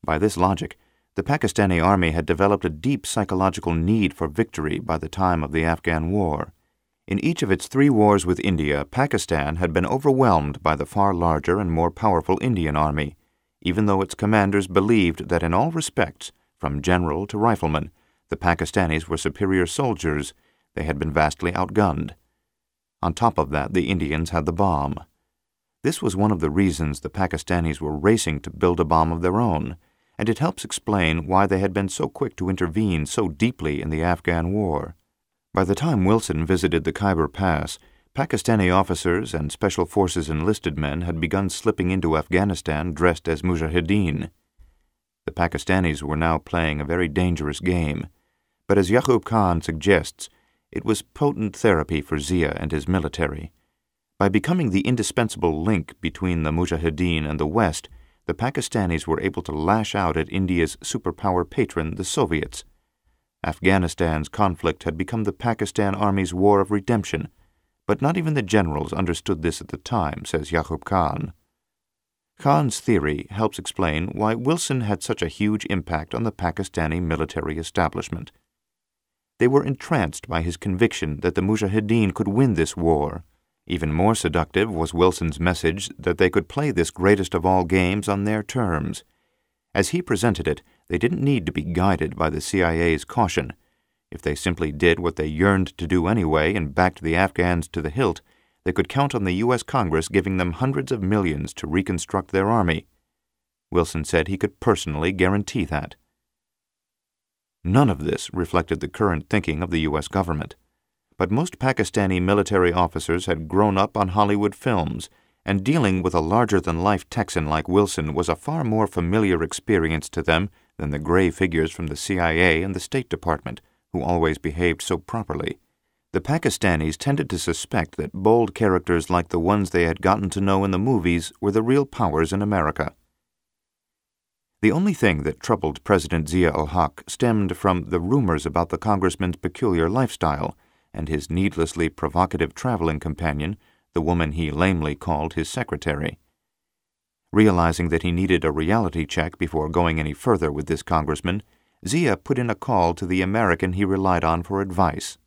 By this logic, the Pakistani army had developed a deep psychological need for victory by the time of the Afghan War. In each of its 3 wars with India, Pakistan had been overwhelmed by the far larger and more powerful Indian army, even though its commanders believed that in all respects, from general to rifleman, the Pakistanis were superior soldiers. They had been vastly outgunned. On top of that, the Indians had the bomb. This was one of the reasons the Pakistanis were racing to build a bomb of their own, and it helps explain why they had been so quick to intervene so deeply in the Afghan War. By the time Wilson visited the Khyber Pass, Pakistani officers and Special Forces enlisted men had begun slipping into Afghanistan dressed as mujahideen. The Pakistanis were now playing a very dangerous game, but as Yaqub Khan suggests, it was potent therapy for Zia and his military. By becoming the indispensable link between the mujahideen and the West, the Pakistanis were able to lash out at India's superpower patron, the Soviets. Afghanistan's conflict had become the Pakistan Army's war of redemption, but not even the generals understood this at the time, says Yaqub Khan. Khan's theory helps explain why Wilson had such a huge impact on the Pakistani military establishment. They were entranced by his conviction that the mujahideen could win this war. Even more seductive was Wilson's message that they could play this greatest of all games on their terms. As he presented it, they didn't need to be guided by the CIA's caution. If they simply did what they yearned to do anyway and backed the Afghans to the hilt, they could count on the U.S. Congress giving them hundreds of millions to reconstruct their army. Wilson said he could personally guarantee that. None of this reflected the current thinking of the U.S. government. But most Pakistani military officers had grown up on Hollywood films, and dealing with a larger-than-life Texan like Wilson was a far more familiar experience to them than the gray figures from the CIA and the State Department, who always behaved so properly. The Pakistanis tended to suspect that bold characters like the ones they had gotten to know in the movies were the real powers in America. The only thing that troubled President Zia-ul-Haq stemmed from the rumors about the congressman's peculiar lifestyle and his needlessly provocative traveling companion, the woman he lamely called his secretary. Realizing that he needed a reality check before going any further with this congressman, Zia put in a call to the American he relied on for advice.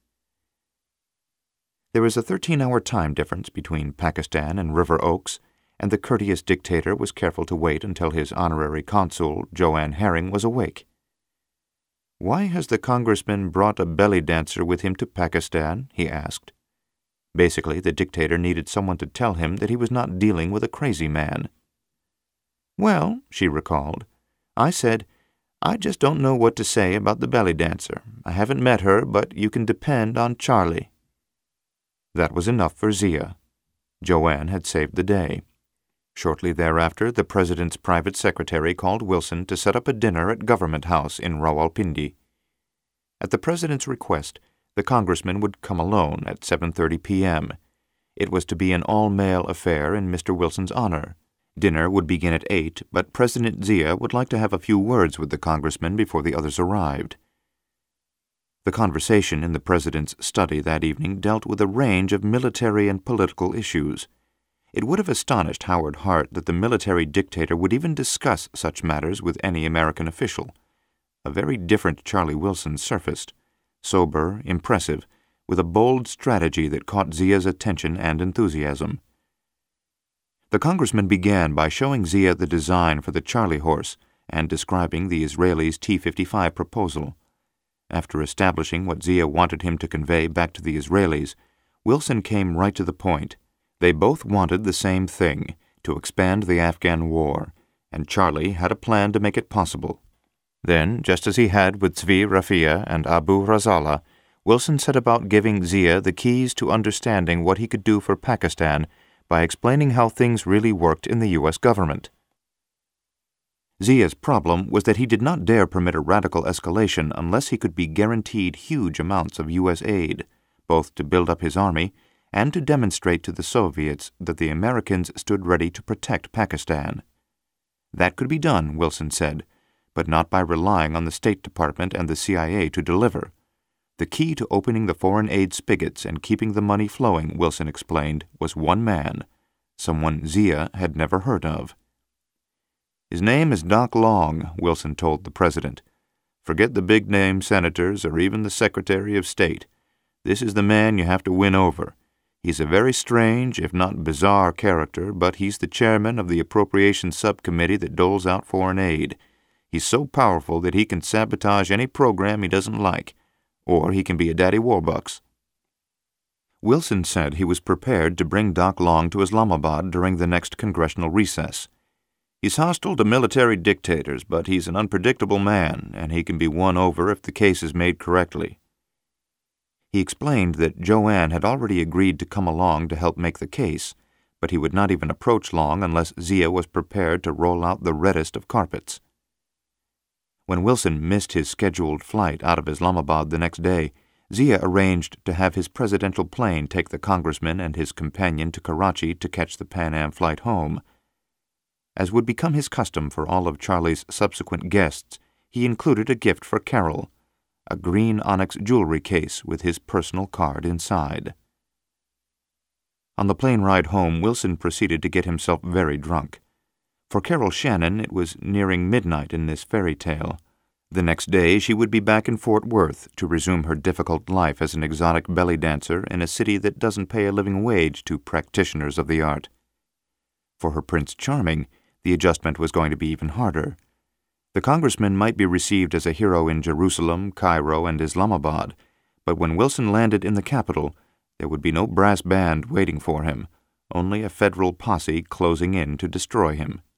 There is a 13-hour time difference between Pakistan and River Oaks, and the courteous dictator was careful to wait until his honorary consul, Joanne Herring, was awake. "Why has the congressman brought a belly dancer with him to Pakistan?" he asked. Basically, the dictator needed someone to tell him that he was not dealing with a crazy man. "Well," she recalled, "I said, I just don't know what to say about the belly dancer. I haven't met her, but you can depend on Charlie." That was enough for Zia. Joanne had saved the day. Shortly thereafter, the president's private secretary called Wilson to set up a dinner at Government House in Rawalpindi. At the president's request, the congressman would come alone at 7:30 p.m. It was to be an all-male affair in Mr. Wilson's honor. Dinner would begin at 8, but President Zia would like to have a few words with the congressman before the others arrived. The conversation in the president's study that evening dealt with a range of military and political issues. It would have astonished Howard Hart that the military dictator would even discuss such matters with any American official. A very different Charlie Wilson surfaced, sober, impressive, with a bold strategy that caught Zia's attention and enthusiasm. The congressman began by showing Zia the design for the Charlie horse and describing the Israelis' T-55 proposal. After establishing what Zia wanted him to convey back to the Israelis, Wilson came right to the point. They both wanted the same thing, to expand the Afghan war, and Charlie had a plan to make it possible. Then, just as he had with Zvi Rafia and Abu Razala, Wilson set about giving Zia the keys to understanding what he could do for Pakistan by explaining how things really worked in the U.S. government. Zia's problem was that he did not dare permit a radical escalation unless he could be guaranteed huge amounts of U.S. aid, both to build up his army and to demonstrate to the Soviets that the Americans stood ready to protect Pakistan. That could be done, Wilson said, but not by relying on the State Department and the CIA to deliver. The key to opening the foreign aid spigots and keeping the money flowing, Wilson explained, was one man, someone Zia had never heard of. "His name is Doc Long," Wilson told the president. "Forget the big-name senators or even the Secretary of State. This is the man you have to win over. He's a very strange, if not bizarre, character, but he's the chairman of the Appropriations Subcommittee that doles out foreign aid. He's so powerful that he can sabotage any program he doesn't like, or he can be a daddy warbucks." Wilson said he was prepared to bring Doc Long to Islamabad during the next congressional recess. "He's hostile to military dictators, but he's an unpredictable man, and he can be won over if the case is made correctly." He explained that Joanne had already agreed to come along to help make the case, but he would not even approach Long unless Zia was prepared to roll out the reddest of carpets. When Wilson missed his scheduled flight out of Islamabad the next day, Zia arranged to have his presidential plane take the congressman and his companion to Karachi to catch the Pan Am flight home. As would become his custom for all of Charlie's subsequent guests, he included a gift for Carol, a green onyx jewelry case with his personal card inside. On the plane ride home, Wilson proceeded to get himself very drunk. For Carol Shannon, it was nearing midnight in this fairy tale. The next day she would be back in Fort Worth to resume her difficult life as an exotic belly dancer in a city that doesn't pay a living wage to practitioners of the art. For her Prince Charming, the adjustment was going to be even harder. The congressman might be received as a hero in Jerusalem, Cairo, and Islamabad, but when Wilson landed in the capital, there would be no brass band waiting for him, only a federal posse closing in to destroy him.